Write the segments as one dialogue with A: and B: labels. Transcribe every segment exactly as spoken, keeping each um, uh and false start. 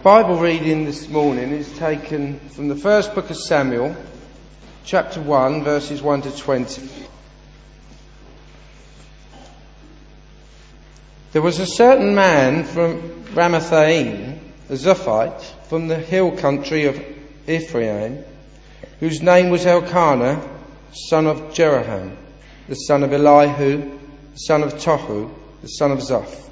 A: Bible reading this morning is taken from the first book of Samuel, chapter one, verses one to twenty. There was a certain man from Ramathaim, a Zophite, from the hill country of Ephraim, whose name was Elkanah, son of Jeroham, the son of Elihu, the son of Tohu, the son of Zoph,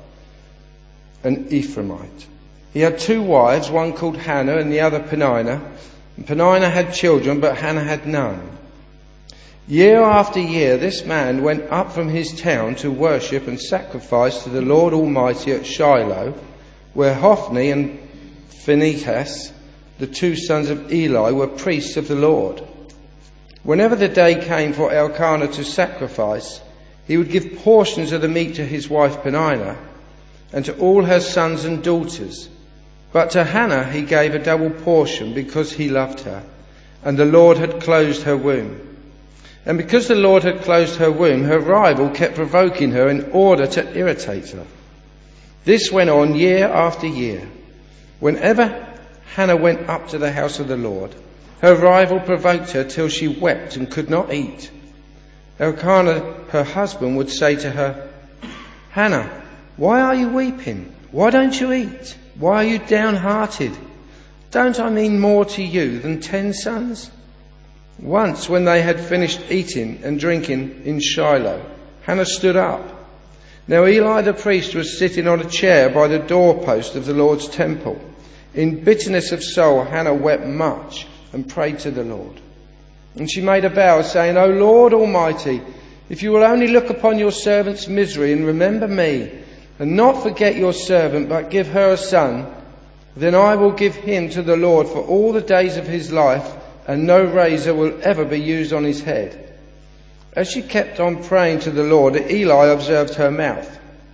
A: an Ephraimite. He had two wives, one called Hannah and the other Peninnah. And Peninnah had children, but Hannah had none. Year after year, this man went up from his town to worship and sacrifice to the Lord Almighty at Shiloh, where Hophni and Phinehas, the two sons of Eli, were priests of the Lord. Whenever the day came for Elkanah to sacrifice, he would give portions of the meat to his wife Peninnah and to all her sons and daughters. But to Hannah he gave a double portion because he loved her, and the Lord had closed her womb. And because the Lord had closed her womb, her rival kept provoking her in order to irritate her. This went on year after year. Whenever Hannah went up to the house of the Lord, her rival provoked her till she wept and could not eat. Elkanah, her husband, would say to her, "Hannah, why are you weeping? Why don't you eat? Why are you downhearted? Don't I mean more to you than ten sons?" Once, when they had finished eating and drinking in Shiloh, Hannah stood up. Now Eli the priest was sitting on a chair by the doorpost of the Lord's temple. In bitterness of soul, Hannah wept much and prayed to the Lord. And she made a vow, saying, "O Lord Almighty, if you will only look upon your servant's misery and remember me, and not forget your servant, but give her a son, then I will give him to the Lord for all the days of his life, and no razor will ever be used on his head." As she kept on praying to the Lord, Eli observed her mouth.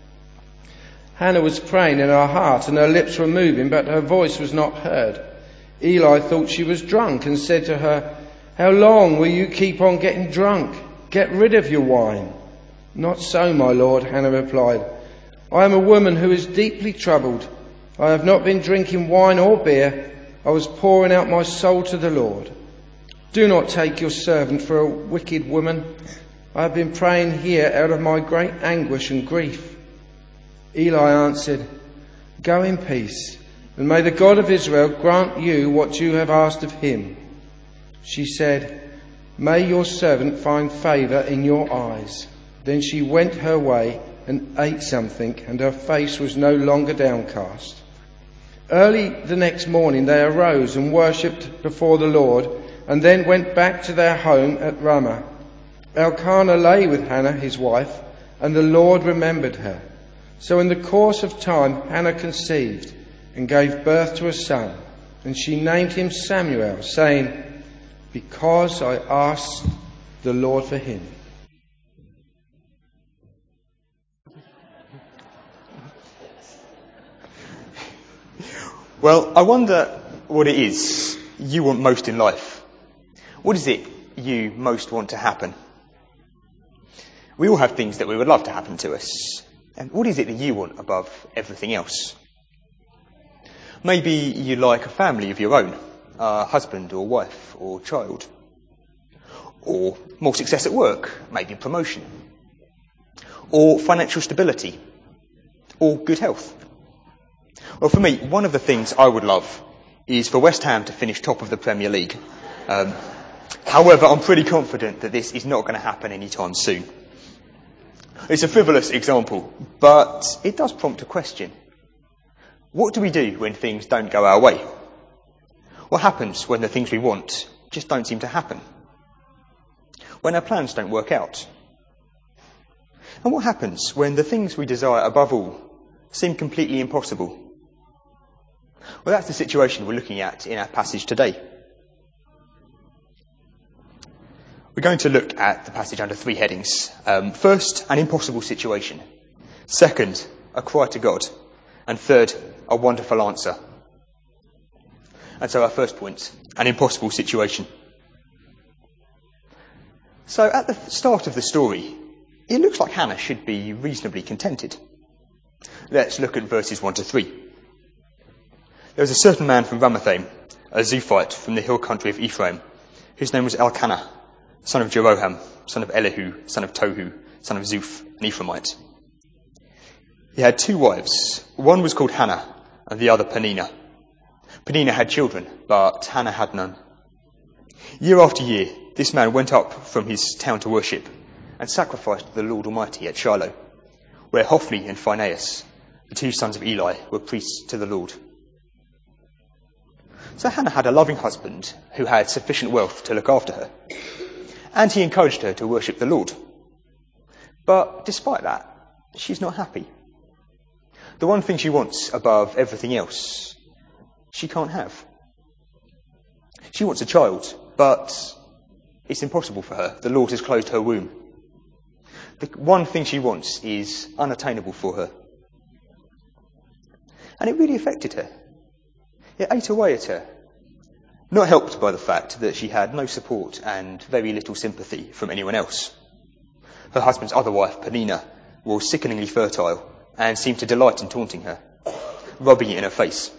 A: Hannah was praying in her heart, and her lips were moving, but her voice was not heard. Eli thought she was drunk and said to her, "How long will you keep on getting drunk? Get rid of your wine." "Not so, my lord," Hannah replied. "I am a woman who is deeply troubled. I have not been drinking wine or beer. I was pouring out my soul to the Lord. Do not take your servant for a wicked woman. I have been praying here out of my great anguish and grief." Eli answered, "Go in peace, and may the God of Israel grant you what you have asked of him." She said, "May your servant find favour in your eyes." Then she went her way and ate something, and her face was no longer downcast. Early the next morning they arose and worshipped before the Lord, and then went back to their home at Ramah. Elkanah lay with Hannah his wife, and the Lord remembered her. So in the course of time Hannah conceived and gave birth to a son, and she named him Samuel, saying, "Because I asked the Lord for him."
B: Well, I wonder what it is you want most in life. What is it you most want to happen? We all have things that we would love to happen to us. And what is it that you want above everything else? Maybe you like a family of your own, a husband or wife or child. Or more success at work, maybe promotion. Or financial stability. Or good health. Well, for me, one of the things I would love is for West Ham to finish top of the Premier League. Um, however, I'm pretty confident that this is not going to happen anytime soon. It's a frivolous example, but it does prompt a question. What do we do when things don't go our way? What happens when the things we want just don't seem to happen? When our plans don't work out? And what happens when the things we desire above all seem completely impossible? Well, that's the situation we're looking at in our passage today. We're going to look at the passage under three headings. Um, first, an impossible situation. Second, a cry to God. And third, a wonderful answer. And so our first point, an impossible situation. So at the start of the story, it looks like Hannah should be reasonably contented. Let's look at verses one to three. There was a certain man from Ramathaim, a Zuphite from the hill country of Ephraim, whose name was Elkanah, son of Jeroham, son of Elihu, son of Tohu, son of Zuph, an Ephraimite. He had two wives. One was called Hannah, and the other Peninnah. Peninnah had children, but Hannah had none. Year after year, this man went up from his town to worship and sacrificed to the Lord Almighty at Shiloh, where Hophni and Phinehas, the two sons of Eli, were priests to the Lord. So Hannah had a loving husband who had sufficient wealth to look after her, and he encouraged her to worship the Lord. But despite that, she's not happy. The one thing she wants above everything else, she can't have. She wants a child, but it's impossible for her. The Lord has closed her womb. The one thing she wants is unattainable for her. And it really affected her. It ate away at her, not helped by the fact that she had no support and very little sympathy from anyone else. Her husband's other wife, Peninnah, was sickeningly fertile and seemed to delight in taunting her, rubbing it in her face.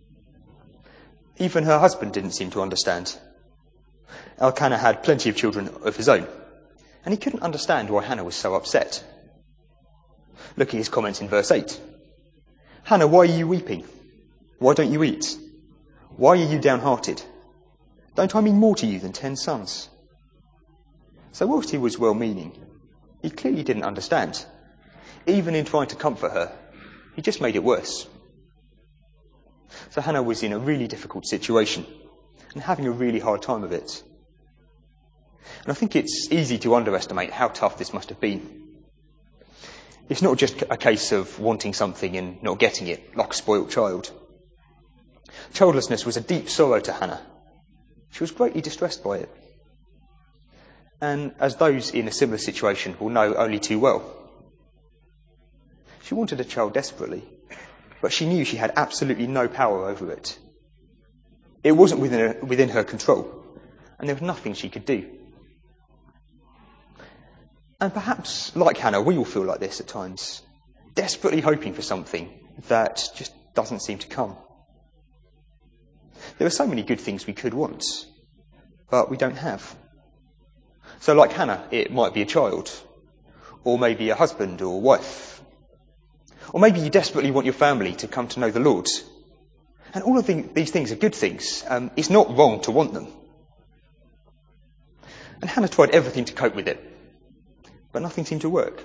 B: Even her husband didn't seem to understand. Elkanah had plenty of children of his own, and he couldn't understand why Hannah was so upset. Look at his comments in verse eight. Hannah, why are you weeping? Why don't you eat? Why are you downhearted? Don't I mean more to you than ten sons? So whilst he was well-meaning, he clearly didn't understand. Even in trying to comfort her, he just made it worse. So Hannah was in a really difficult situation and having a really hard time of it. And I think it's easy to underestimate how tough this must have been. It's not just a case of wanting something and not getting it, like a spoilt child. Childlessness was a deep sorrow to Hannah. She was greatly distressed by it. And as those in a similar situation will know only too well, she wanted a child desperately, but she knew she had absolutely no power over it. It wasn't within her, within her control, and there was nothing she could do. And perhaps, like Hannah, we all feel like this at times, desperately hoping for something that just doesn't seem to come. There are so many good things we could want, but we don't have. So like Hannah, it might be a child, or maybe a husband or wife. Or maybe you desperately want your family to come to know the Lord. And all of the, these things are good things. Um, it's not wrong to want them. And Hannah tried everything to cope with it, but nothing seemed to work.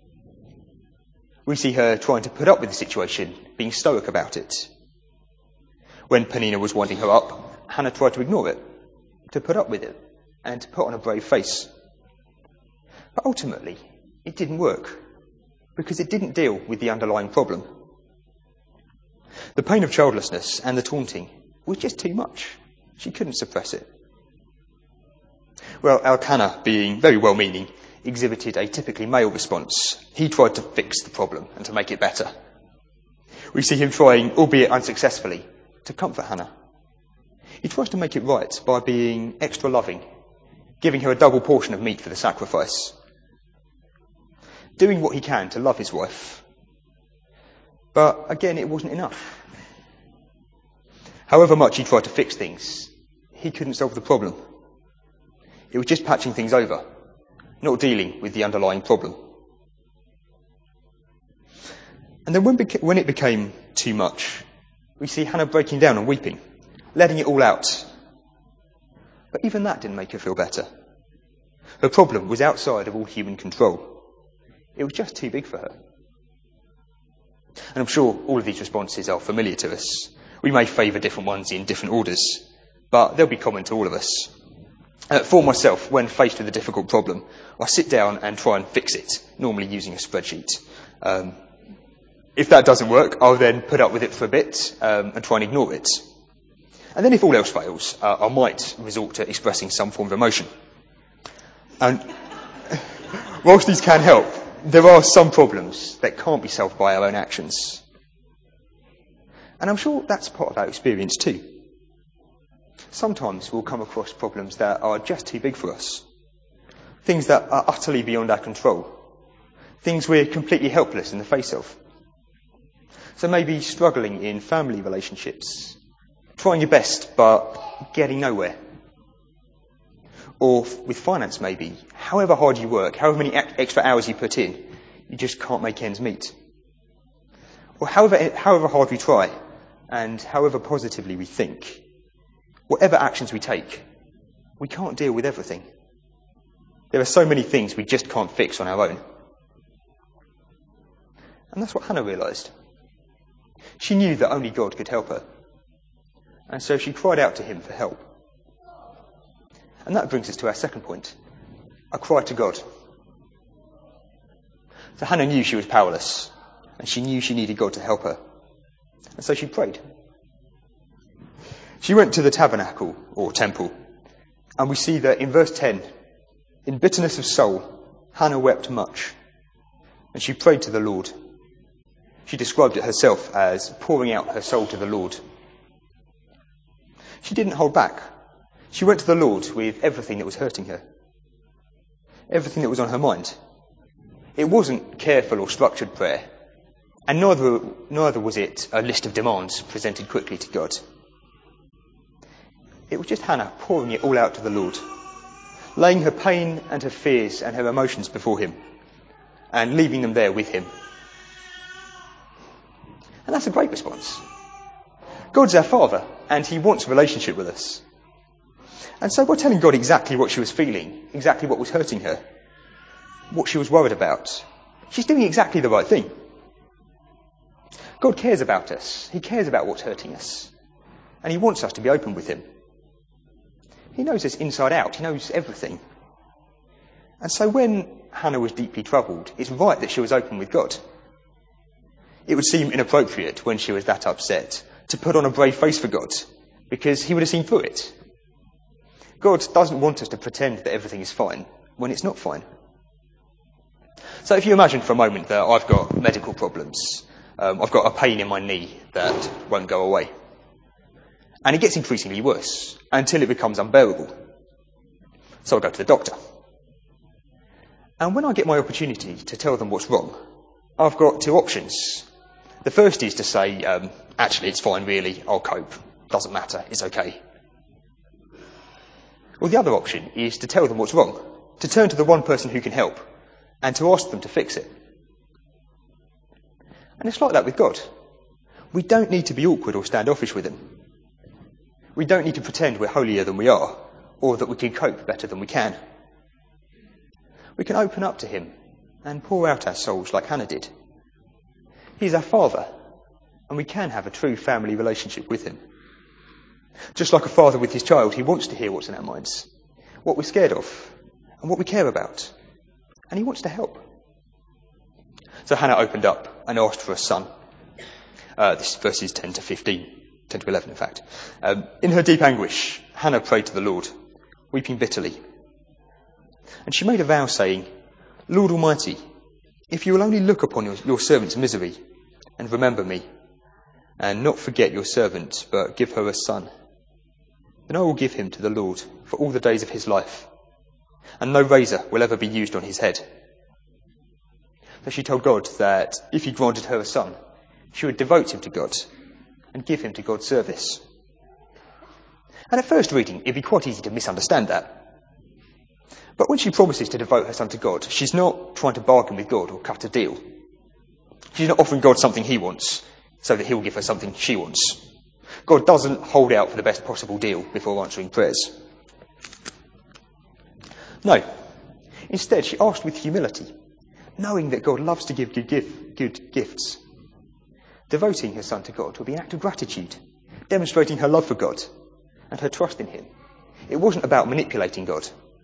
B: We see her trying to put up with the situation, being stoic about it. When Peninnah was winding her up, Hannah tried to ignore it, to put up with it, and to put on a brave face. But ultimately, it didn't work, because it didn't deal with the underlying problem. The pain of childlessness and the taunting was just too much. She couldn't suppress it. Well, Elkanah, being very well-meaning, exhibited a typically male response. He tried to fix the problem and to make it better. We see him trying, albeit unsuccessfully, to comfort Hannah. He tries to make it right by being extra loving, giving her a double portion of meat for the sacrifice, doing what he can to love his wife. But again, it wasn't enough. However much he tried to fix things, he couldn't solve the problem. It was just patching things over, not dealing with the underlying problem. And then when, beca- when it became too much, we see Hannah breaking down and weeping, letting it all out. But even that didn't make her feel better. Her problem was outside of all human control. It was just too big for her. And I'm sure all of these responses are familiar to us. We may favour different ones in different orders, but they'll be common to all of us. Uh, for myself, when faced with a difficult problem, I sit down and try and fix it, normally using a spreadsheet. Um, if that doesn't work, I'll then put up with it for a bit um, and try and ignore it. And then if all else fails, uh, I might resort to expressing some form of emotion. And whilst these can help, there are some problems that can't be solved by our own actions. And I'm sure that's part of our experience too. Sometimes we'll come across problems that are just too big for us. Things that are utterly beyond our control. Things we're completely helpless in the face of. So maybe struggling in family relationships, trying your best but getting nowhere. Or with finance maybe, however hard you work, however many extra hours you put in, you just can't make ends meet. Or however, however hard we try, and however positively we think, whatever actions we take, we can't deal with everything. There are so many things we just can't fix on our own. And that's what Hannah realised. She knew that only God could help her. And so she cried out to him for help. And that brings us to our second point, a cry to God. So Hannah knew she was powerless, and she knew she needed God to help her. And so she prayed. She went to the tabernacle, or temple, and we see that in verse ten, in bitterness of soul, Hannah wept much, and she prayed to the Lord. She described it herself as pouring out her soul to the Lord. She didn't hold back. She went to the Lord with everything that was hurting her, everything that was on her mind. It wasn't careful or structured prayer, and neither, neither was it a list of demands presented quickly to God. It was just Hannah pouring it all out to the Lord, laying her pain and her fears and her emotions before him, and leaving them there with him. And that's a great response. God's our Father, and he wants a relationship with us. And so by telling God exactly what she was feeling, exactly what was hurting her, what she was worried about, she's doing exactly the right thing. God cares about us. He cares about what's hurting us. And he wants us to be open with him. He knows us inside out. He knows everything. And so when Hannah was deeply troubled, it's right that she was open with God. It would seem inappropriate when she was that upset to put on a brave face for God, because he would have seen through it. God doesn't want us to pretend that everything is fine when it's not fine. So if you imagine for a moment that I've got medical problems, um, I've got a pain in my knee that won't go away. And it gets increasingly worse until it becomes unbearable. So I go to the doctor. And when I get my opportunity to tell them what's wrong, I've got two options. The first is to say, um, actually it's fine really, I'll cope. Doesn't matter, it's okay. Well, the other option is to tell them what's wrong, to turn to the one person who can help, and to ask them to fix it. And it's like that with God. We don't need to be awkward or standoffish with him. We don't need to pretend we're holier than we are, or that we can cope better than we can. We can open up to him and pour out our souls like Hannah did. He's our Father, and we can have a true family relationship with him. Just like a father with his child, he wants to hear what's in our minds, what we're scared of, and what we care about. And he wants to help. So Hannah opened up and asked for a son. Uh, this is verses ten to fifteen, ten to eleven in fact. Um, in her deep anguish, Hannah prayed to the Lord, weeping bitterly. And she made a vow saying, Lord Almighty, if you will only look upon your, your servant's misery and remember me, and not forget your servant, but give her a son, then I will give him to the Lord for all the days of his life, and no razor will ever be used on his head. So she told God that if he granted her a son, she would devote him to God and give him to God's service. And at first reading, it'd be quite easy to misunderstand that. But when she promises to devote her son to God, she's not trying to bargain with God or cut a deal. She's not offering God something he wants so that he'll give her something she wants. God doesn't hold out for the best possible deal before answering prayers. No. Instead, she asked with humility, knowing that God loves to give good, give good gifts. Devoting her son to God would be an act of gratitude, demonstrating her love for God and her trust in him. It wasn't about manipulating God.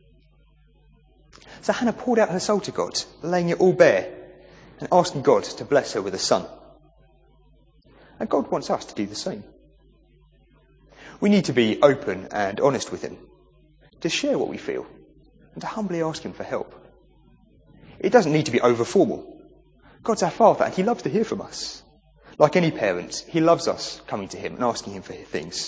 B: So Hannah poured out her soul to God, laying it all bare and asking God to bless her with a son. And God wants us to do the same. We need to be open and honest with him, to share what we feel and to humbly ask him for help. It doesn't need to be over formal. God's our Father and he loves to hear from us. Like any parent, he loves us coming to him and asking him for things.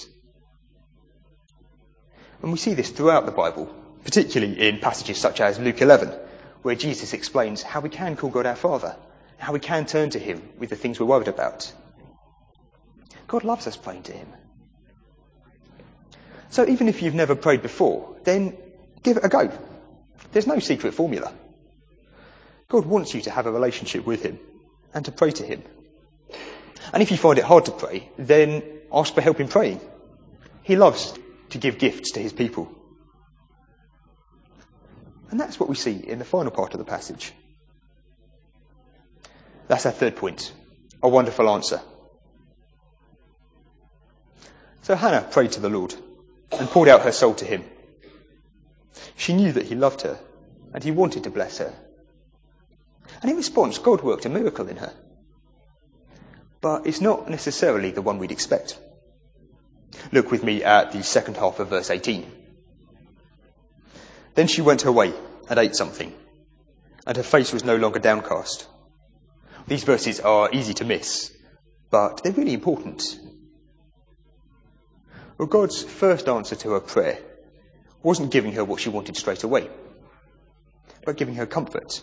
B: And we see this throughout the Bible, particularly in passages such as Luke eleven, where Jesus explains how we can call God our Father, how we can turn to him with the things we're worried about. God loves us praying to him. So even if you've never prayed before, then give it a go. There's no secret formula. God wants you to have a relationship with him and to pray to him. And if you find it hard to pray, then ask for help in praying. He loves to give gifts to his people. And that's what we see in the final part of the passage. That's our third point, a wonderful answer. So Hannah prayed to the Lord and poured out her soul to him. She knew that he loved her and he wanted to bless her. And in response, God worked a miracle in her. But it's not necessarily the one we'd expect. Look with me at the second half of verse eighteen. Then she went her way and ate something, and her face was no longer downcast. These verses are easy to miss, but they're really important. Well, God's first answer to her prayer wasn't giving her what she wanted straight away, but giving her comfort.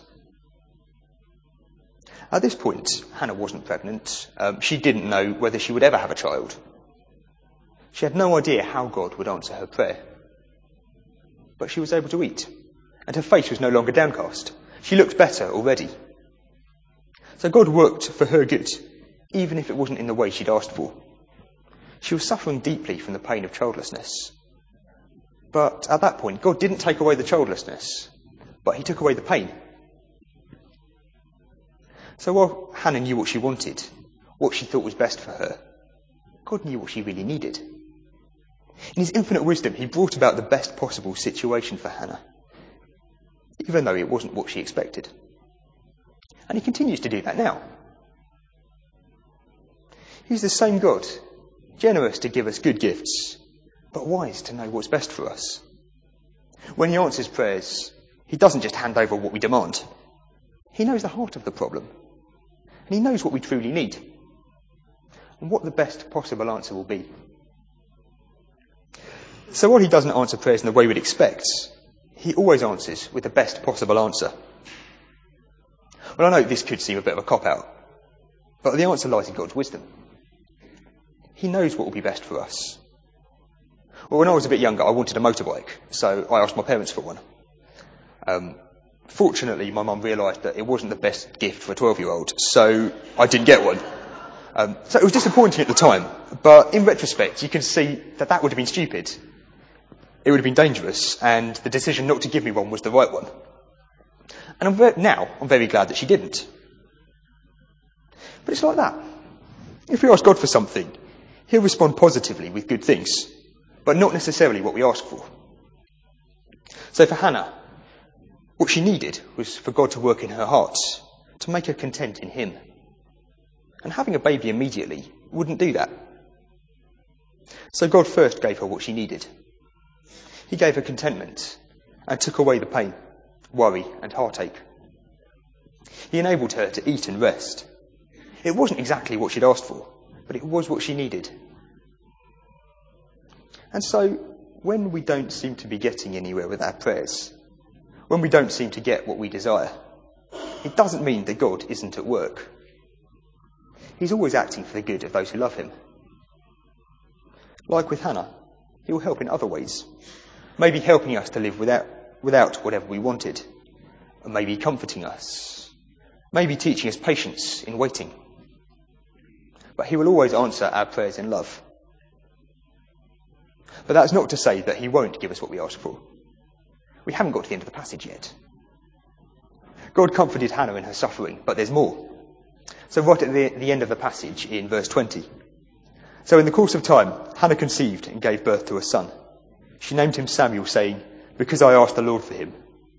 B: At this point, Hannah wasn't pregnant. Um, she didn't know whether she would ever have a child. She had no idea how God would answer her prayer. But she was able to eat, and her face was no longer downcast. She looked better already. So God worked for her good, even if it wasn't in the way she'd asked for. She was suffering deeply from the pain of childlessness. But at that point, God didn't take away the childlessness, but he took away the pain. So while Hannah knew what she wanted, what she thought was best for her, God knew what she really needed. In his infinite wisdom, he brought about the best possible situation for Hannah, even though it wasn't what she expected. And he continues to do that now. He's the same God, generous to give us good gifts, but wise to know what's best for us. When he answers prayers, he doesn't just hand over what we demand. He knows the heart of the problem, and he knows what we truly need, and what the best possible answer will be. So while he doesn't answer prayers in the way we'd expect, he always answers with the best possible answer. Well, I know this could seem a bit of a cop-out, but the answer lies in God's wisdom. He knows what will be best for us. Well, when I was a bit younger, I wanted a motorbike, so I asked my parents for one. Um, fortunately, my mum realised that it wasn't the best gift for a twelve-year-old, so I didn't get one. Um, so it was disappointing at the time, but in retrospect, you can see that that would have been stupid. It would have been dangerous, and the decision not to give me one was the right one. And I'm ve- now, I'm very glad that she didn't. But it's like that. If we ask God for something, he'll respond positively with good things, but not necessarily what we ask for. So for Hannah, what she needed was for God to work in her heart, to make her content in him. And having a baby immediately wouldn't do that. So God first gave her what she needed. He gave her contentment and took away the pain, worry and heartache. He enabled her to eat and rest. It wasn't exactly what she'd asked for, but it was what she needed. And so, when we don't seem to be getting anywhere with our prayers, when we don't seem to get what we desire, it doesn't mean that God isn't at work. He's always acting for the good of those who love him. Like with Hannah, he will help in other ways. Maybe helping us to live without, without whatever we wanted. Or maybe comforting us. Maybe teaching us patience in waiting. But he will always answer our prayers in love. But that's not to say that he won't give us what we ask for. We haven't got to the end of the passage yet. God comforted Hannah in her suffering, but there's more. So right at the, the end of the passage in verse twenty. So in the course of time, Hannah conceived and gave birth to a son. She named him Samuel, saying, "Because I asked the Lord for him."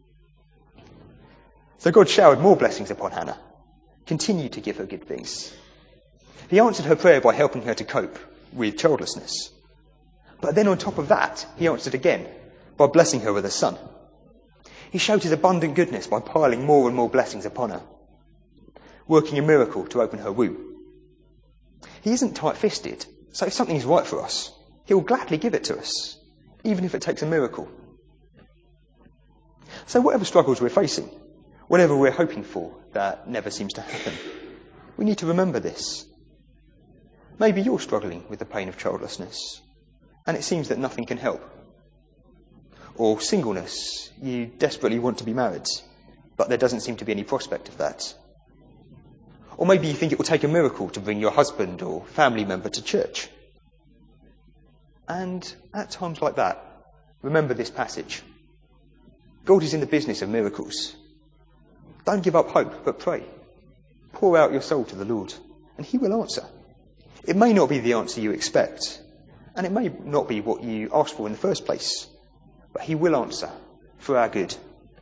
B: So God showered more blessings upon Hannah, continued to give her good things. He answered her prayer by helping her to cope with childlessness. But then on top of that, he answered again by blessing her with a son. He showed his abundant goodness by piling more and more blessings upon her, working a miracle to open her womb. He isn't tight-fisted, so if something is right for us, he will gladly give it to us, even if it takes a miracle. So whatever struggles we're facing, whatever we're hoping for that never seems to happen, we need to remember this. Maybe you're struggling with the pain of childlessness, and it seems that nothing can help. Or singleness. You desperately want to be married, but there doesn't seem to be any prospect of that. Or maybe you think it will take a miracle to bring your husband or family member to church. And at times like that, remember this passage. God is in the business of miracles. Don't give up hope, but pray. Pour out your soul to the Lord, and he will answer. It may not be the answer you expect, and it may not be what you asked for in the first place, but he will answer for our good.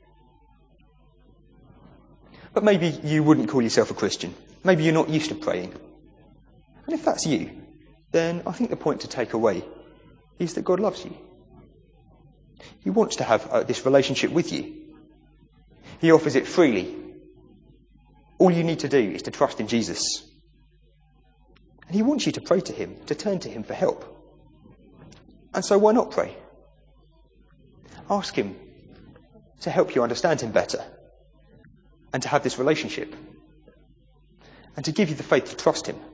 B: But maybe you wouldn't call yourself a Christian. Maybe you're not used to praying. And if that's you, then I think the point to take away is that God loves you. He wants to have uh, this relationship with you. He offers it freely. All you need to do is to trust in Jesus. And he wants you to pray to him, to turn to him for help. And so why not pray? Ask him to help you understand him better and to have this relationship and to give you the faith to trust him.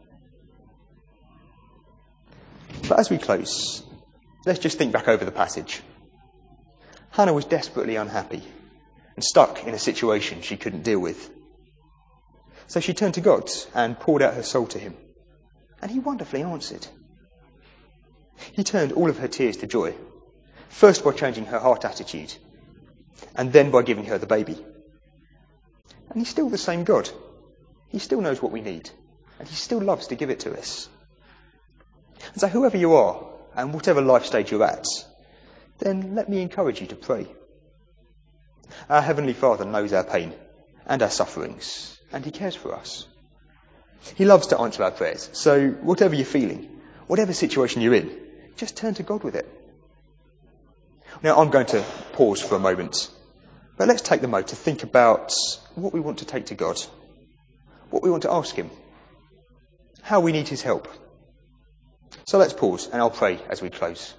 B: But as we close, let's just think back over the passage. Hannah was desperately unhappy and stuck in a situation she couldn't deal with. So she turned to God and poured out her soul to him. And he wonderfully answered. He turned all of her tears to joy, first by changing her heart attitude, and then by giving her the baby. And he's still the same God. He still knows what we need, and he still loves to give it to us. And so whoever you are, and whatever life stage you're at, then let me encourage you to pray. Our Heavenly Father knows our pain and our sufferings, and he cares for us. He loves to answer our prayers, so whatever you're feeling, whatever situation you're in, just turn to God with it. Now I'm going to pause for a moment, but let's take the moment to think about what we want to take to God, what we want to ask him, how we need his help. So let's pause and I'll pray as we close.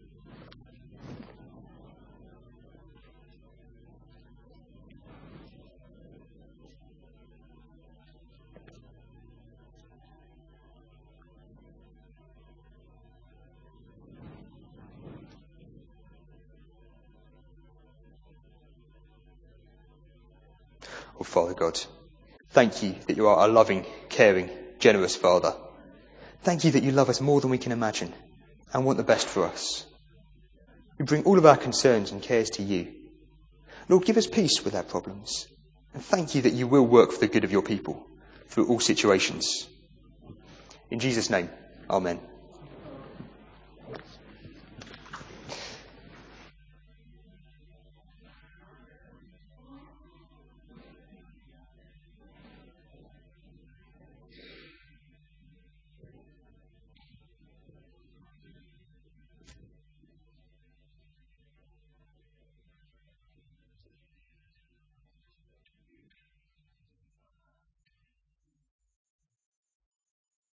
B: Oh, Father God, thank you that you are a loving, caring, generous Father. Thank you that you love us more than we can imagine and want the best for us. We bring all of our concerns and cares to you. Lord, give us peace with our problems. And thank you that you will work for the good of your people through all situations. In Jesus' name, amen.